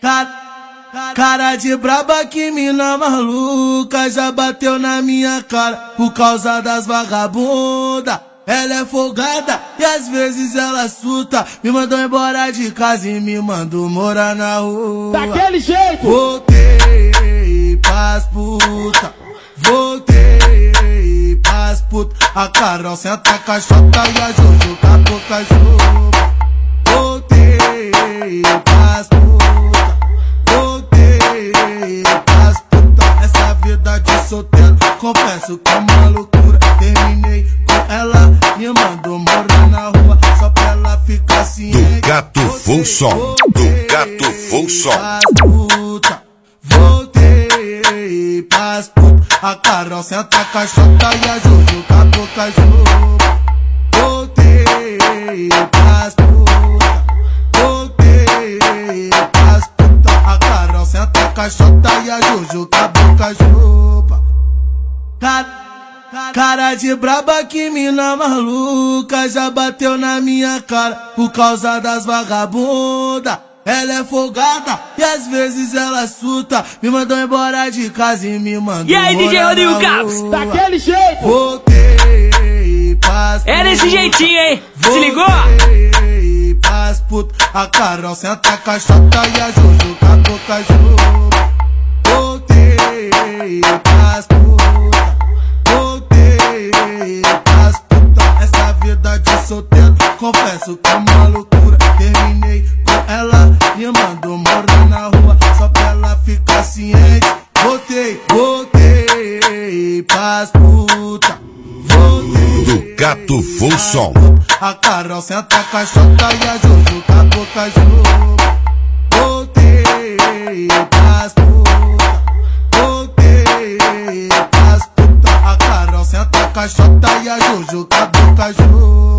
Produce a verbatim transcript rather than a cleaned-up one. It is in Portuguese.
Cara, cara de braba que mina maluca, já bateu na minha cara por causa das vagabunda. Ela é folgada e às vezes ela surta, me mandou embora de casa e me mandou morar na rua. Daquele jeito! Voltei pras puta, voltei pras puta. A Carol senta a caixota e a Jojo com a boca juba. Voltei pras puta, voltei pras puta. Essa vida de solteiro, confesso que é uma loucura. Terminei com ela, me mandou morar na rua, só pra ela ficar ciente. Do Gato Full Som, do Gato Full Som. Puta, voltei pras puta. A Carol senta a caixota e a Jojo com a boca juba. Voltei pras puta, voltei pras puta. A Carol senta a caixota e a Jojo com a boca juba. Cara, cara de braba que mina maluca, já bateu na minha cara por causa das vagabunda. Ela é folgada e às vezes ela surta, me mandou embora de casa e me mandou. E aí, D J Rodrigo Campos? Daquele jeito! Voltei pras puta, é desse jeitinho, hein? Se ligou? Voltei pras puta. A Carol senta a caixota e a Jojo com a boca juba. Voltei pras puta, voltei pras puta. Essa vida de solteiro, confesso que é uma loucura. Terminei com ela, me mandou morar na rua, só pra ela ficar ciente. Voltei, voltei pras puta, voltei do Gato Full Som. A Carol senta a caixota e a Jojo com a boca juba. Voltei pras puta, voltei pras puta. A Carol senta a caixota e a Jojo com a boca juba.